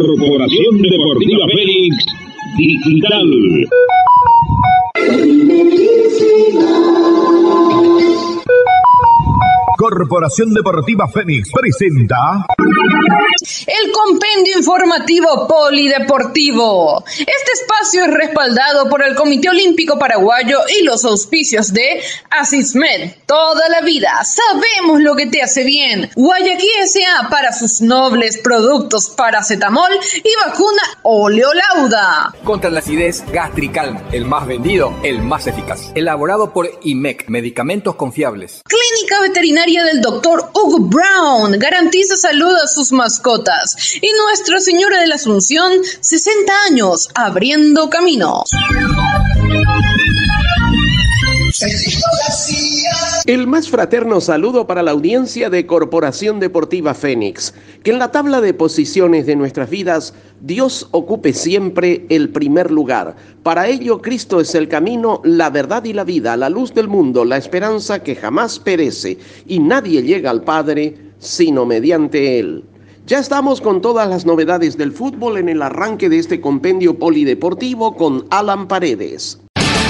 Corporación Deportiva Fénix Digital. Corporación Deportiva Fénix presenta el compendio informativo polideportivo. Este espacio es respaldado por el Comité Olímpico Paraguayo y los auspicios de Asismed. Toda la vida sabemos lo que te hace bien. Guayaquil S.A. para sus nobles productos paracetamol y vacuna Oleolauda. Contra la acidez, Gastricalm, el más vendido, el más eficaz. Elaborado por IMEC, medicamentos confiables. Clínica Veterinaria del Dr. Hugo Brown garantiza salud a sus mascotas. Y Nuestra Señora de la Asunción, 60 años, abriendo caminos. El más fraterno saludo para la audiencia de Corporación Deportiva Fénix. Que en la tabla de posiciones de nuestras vidas, Dios ocupe siempre el primer lugar. Para ello, Cristo es el camino, la verdad y la vida, la luz del mundo, la esperanza que jamás perece. Y nadie llega al Padre sino mediante Él. Ya estamos con todas las novedades del fútbol en el arranque de este compendio polideportivo con Alan Paredes.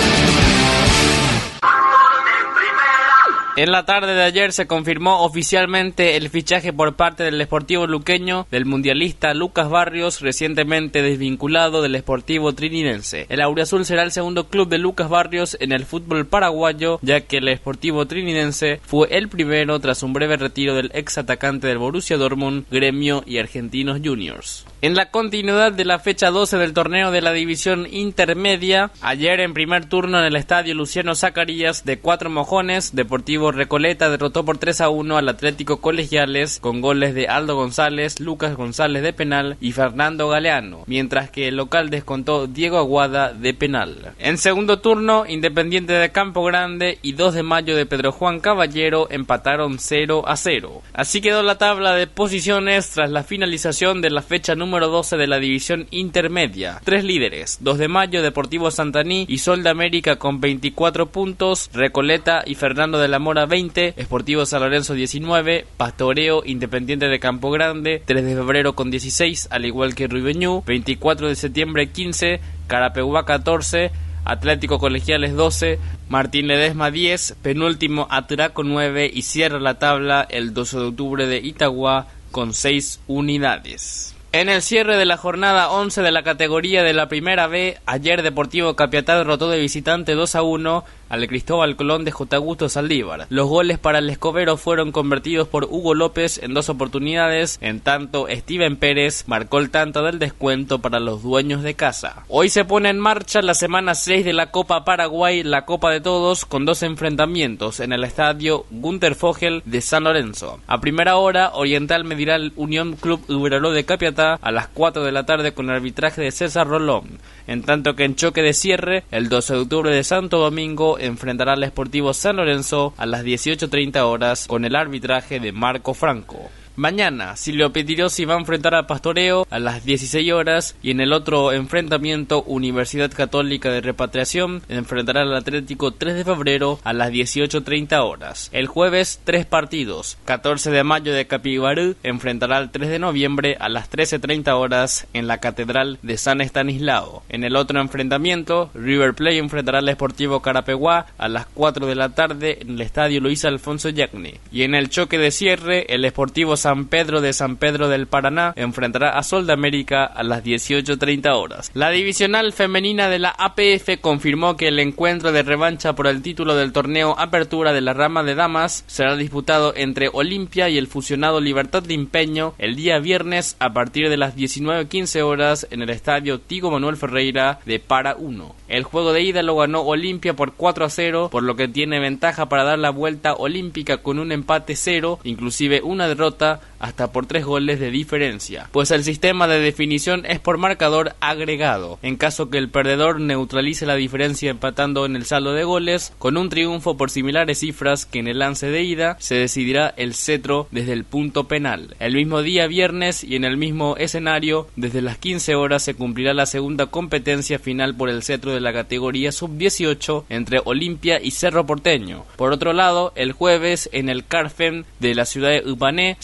En la tarde de ayer se confirmó oficialmente el fichaje por parte del Sportivo Luqueño del mundialista Lucas Barrios, recientemente desvinculado del Sportivo Trinitense. El auriazul será el segundo club de Lucas Barrios en el fútbol paraguayo, ya que el Sportivo Trinitense fue el primero tras un breve retiro del ex atacante del Borussia Dortmund, Gremio y Argentinos Juniors. En la continuidad de la fecha 12 del torneo de la división intermedia, ayer en primer turno en el estadio Luciano Zacarías de Cuatro Mojones, Deportivo Recoleta derrotó por 3-1 al Atlético Colegiales con goles de Aldo González, Lucas González de penal y Fernando Galeano, mientras que el local descontó Diego Aguada de penal. En segundo turno, Independiente de Campo Grande y 2 de Mayo de Pedro Juan Caballero empataron 0-0. Así quedó la tabla de posiciones tras la finalización de la fecha número 12 de la división intermedia. 3 líderes, 2 de Mayo, Deportivo Santaní y Sol de América con 24 puntos, Recoleta y Fernando de la Mora 20, Sportivo San Lorenzo 19, Pastoreo, Independiente de Campo Grande, 3 de febrero con 16, al igual que Ruibeñú, 24 de septiembre 15, Carapeguá 14, Atlético Colegiales 12, Martín Ledesma 10, penúltimo Atraco 9 y cierra la tabla el 12 de octubre de Itagua con 6 unidades. En el cierre de la jornada 11 de la categoría de la Primera B, ayer Deportivo Capiatá derrotó de visitante 2-1 al Cristóbal Colón de J. Augusto Saldívar. Los goles para el escobero fueron convertidos por Hugo López en 2 oportunidades, en tanto Steven Pérez marcó el tanto del descuento para los dueños de casa. Hoy se pone en marcha la semana 6 de la Copa Paraguay, la Copa de Todos, con 2 enfrentamientos en el estadio Gunter Fogel de San Lorenzo. A primera hora, Oriental medirá al Unión Club Uberaló de Capiatá a las 4 de la tarde con el arbitraje de César Rolón, en tanto que en choque de cierre, el 12 de octubre de Santo Domingo enfrentará al Sportivo San Lorenzo a las 18:30 horas con el arbitraje de Marco Franco. Mañana, Silvio Petirosi va a enfrentar a Pastoreo a las 16 horas y en el otro enfrentamiento, Universidad Católica de Repatriación enfrentará al Atlético 3 de febrero a las 18:30 horas. El jueves, 3 partidos. 14 de mayo de Capibarú enfrentará al 3 de noviembre a las 13:30 horas en la Catedral de San Estanislao. En el otro enfrentamiento, River Plate enfrentará al Sportivo Carapeguá a las 4 de la tarde en el Estadio Luis Alfonso Yagni. Y en el choque de cierre, el Sportivo San Pedro de San Pedro del Paraná enfrentará a Sol de América a las 18:30 horas. La divisional femenina de la APF confirmó que el encuentro de revancha por el título del torneo Apertura de la rama de damas será disputado entre Olimpia y el fusionado Libertad de Empeño el día viernes a partir de las 19:15 horas en el estadio Tigo Manuel Ferreira de Para 1. El juego de ida lo ganó Olimpia por 4-0, por lo que tiene ventaja para dar la vuelta olímpica con un empate 0, inclusive una derrota hasta por 3 goles de diferencia, pues el sistema de definición es por marcador agregado. En caso que el perdedor neutralice la diferencia empatando en el saldo de goles, con un triunfo por similares cifras que en el lance de ida, se decidirá el cetro desde el punto penal. El mismo día viernes y en el mismo escenario, desde las 15 horas se cumplirá la segunda competencia final por el cetro de la categoría sub-18 entre Olimpia y Cerro Porteño. Por otro lado, el jueves en el Carfen de la ciudad de Upané se jugará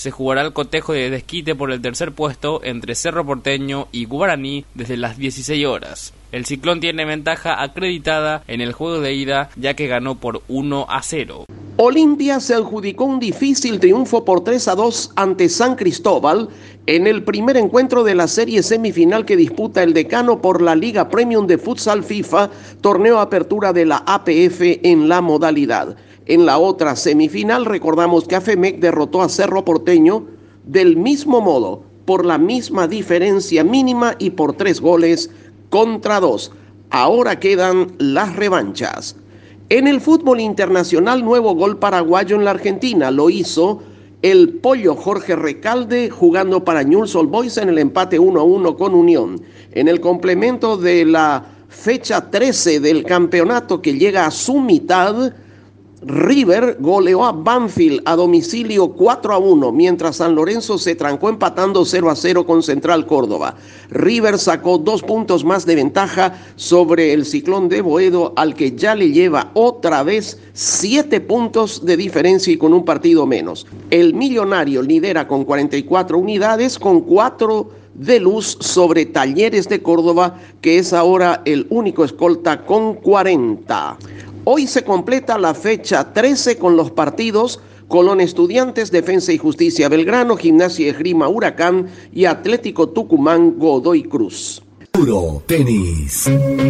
el cotejo de desquite por el tercer puesto entre Cerro Porteño y Guaraní desde las 16 horas. El Ciclón tiene ventaja acreditada en el juego de ida, ya que ganó por 1-0. Olimpia se adjudicó un difícil triunfo por 3-2 ante San Cristóbal en el primer encuentro de la serie semifinal que disputa el decano por la Liga Premium de Futsal FIFA, torneo apertura de la APF en la modalidad. En la otra semifinal recordamos que AFEMEC derrotó a Cerro Porteño del mismo modo, por la misma diferencia mínima y por 3-2. Ahora quedan las revanchas. En el fútbol internacional, nuevo gol paraguayo en la Argentina. Lo hizo el Pollo Jorge Recalde jugando para Newell's Old Boys en el empate 1-1 con Unión. En el complemento de la fecha 13 del campeonato que llega a su mitad, River goleó a Banfield a domicilio 4-1, mientras San Lorenzo se trancó empatando 0-0 con Central Córdoba. River sacó 2 puntos más de ventaja sobre el Ciclón de Boedo, al que ya le lleva otra vez 7 puntos de diferencia y con un partido menos. El Millonario lidera con 44 unidades, con 4 de luz sobre Talleres de Córdoba, que es ahora el único escolta con 40. Hoy se completa la fecha 13 con los partidos Colón Estudiantes, Defensa y Justicia Belgrano, Gimnasia y Esgrima Huracán y Atlético Tucumán Godoy Cruz. Puro tenis.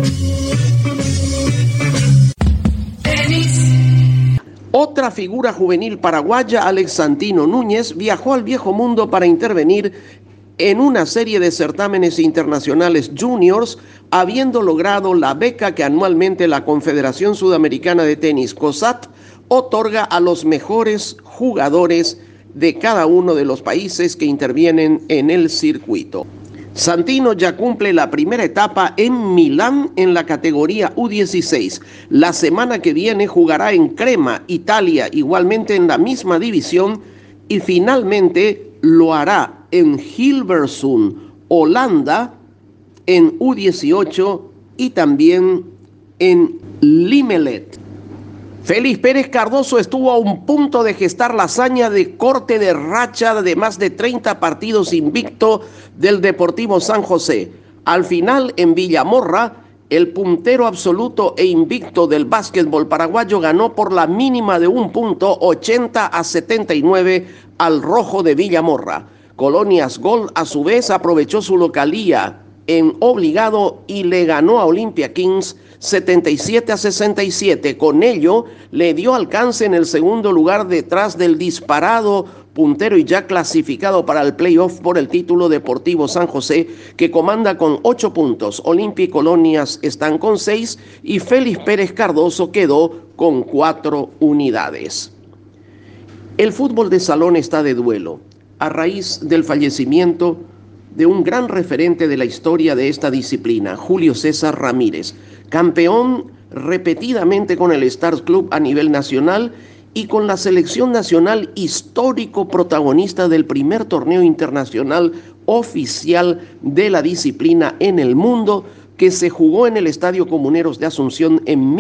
Otra figura juvenil paraguaya, Alex Santino Núñez, viajó al Viejo Mundo para intervenir en una serie de certámenes internacionales juniors, habiendo logrado la beca que anualmente la Confederación Sudamericana de Tenis, COSAT, otorga a los mejores jugadores de cada uno de los países que intervienen en el circuito. Santino ya cumple la primera etapa en Milán en la categoría U16. La semana que viene jugará en Crema, Italia, igualmente en la misma división, y finalmente lo hará en Hilversum, Holanda, en U18 y también en Limelet. Félix Pérez Cardoso estuvo a un punto de gestar la hazaña de corte de racha de más de 30 partidos invicto del Deportivo San José. Al final, en Villamorra, el puntero absoluto e invicto del básquetbol paraguayo ganó por la mínima de 1 punto, 80-79 al Rojo de Villamorra. Colonias Gold a su vez aprovechó su localía en obligado y le ganó a Olimpia Kings 77-67. Con ello le dio alcance en el segundo lugar detrás del disparado puntero y ya clasificado para el playoff por el título Deportivo San José, que comanda con 8 puntos. Olimpia y Colonias están con 6 y Félix Pérez Cardoso quedó con 4 unidades. El fútbol de salón está de duelo a raíz del fallecimiento de un gran referente de la historia de esta disciplina, Julio César Ramírez, campeón repetidamente con el Stars Club a nivel nacional y con la selección nacional, histórico protagonista del primer torneo internacional oficial de la disciplina en el mundo, que se jugó en el Estadio Comuneros de Asunción en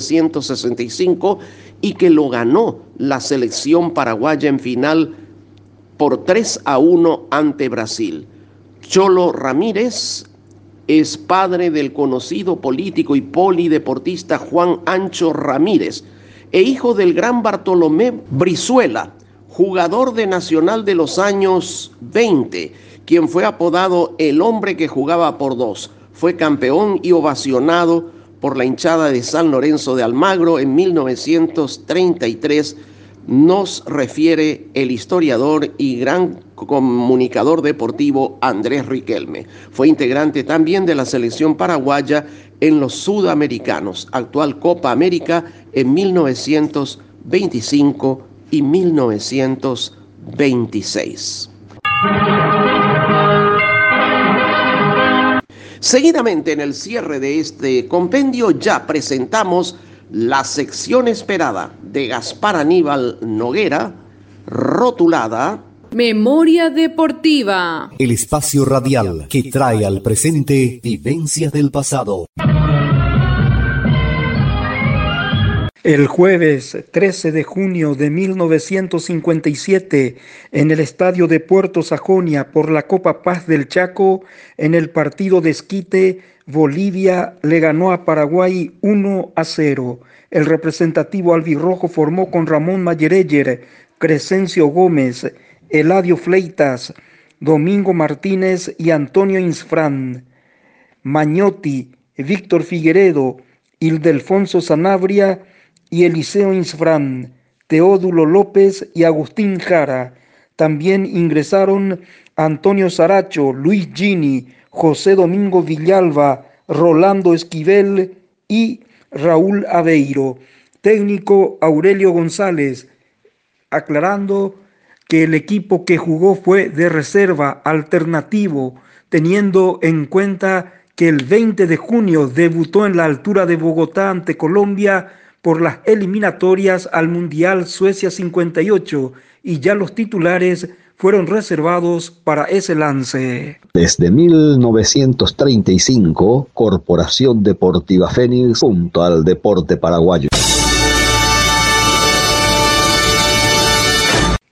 1965 y que lo ganó la selección paraguaya en final por 3-1 ante Brasil. Cholo Ramírez es padre del conocido político y polideportista Juan Ancho Ramírez e hijo del gran Bartolomé Brizuela, jugador de Nacional de los años 20, quien fue apodado el hombre que jugaba por 2. Fue campeón y ovacionado por la hinchada de San Lorenzo de Almagro en 1933, nos refiere el historiador y gran comunicador deportivo Andrés Riquelme. Fue integrante también de la selección paraguaya en los Sudamericanos, actual Copa América en 1925 y 1926. Seguidamente, en el cierre de este compendio, ya presentamos la sección esperada de Gaspar Aníbal Noguera, rotulada Memoria Deportiva. El espacio radial que trae al presente vivencias del pasado. El jueves 13 de junio de 1957, en el estadio de Puerto Sajonia por la Copa Paz del Chaco, en el partido de esquite, Bolivia le ganó a Paraguay 1-0. El representativo albirrojo formó con Ramón Mayereyer, Crescencio Gómez, Eladio Fleitas, Domingo Martínez y Antonio Insfrán. Mañotti, Víctor Figueredo, Ildefonso Sanabria y Eliseo Insfrán, Teodulo López y Agustín Jara. También ingresaron Antonio Saracho, Luis Gini, José Domingo Villalba, Rolando Esquivel y Raúl Aveiro. Técnico Aurelio González, aclarando que el equipo que jugó fue de reserva, alternativo, teniendo en cuenta que el 20 de junio debutó en la altura de Bogotá ante Colombia por las eliminatorias al Mundial Suecia 58 y ya los titulares fueron reservados para ese lance. Desde 1935, Corporación Deportiva Fénix junto al deporte paraguayo.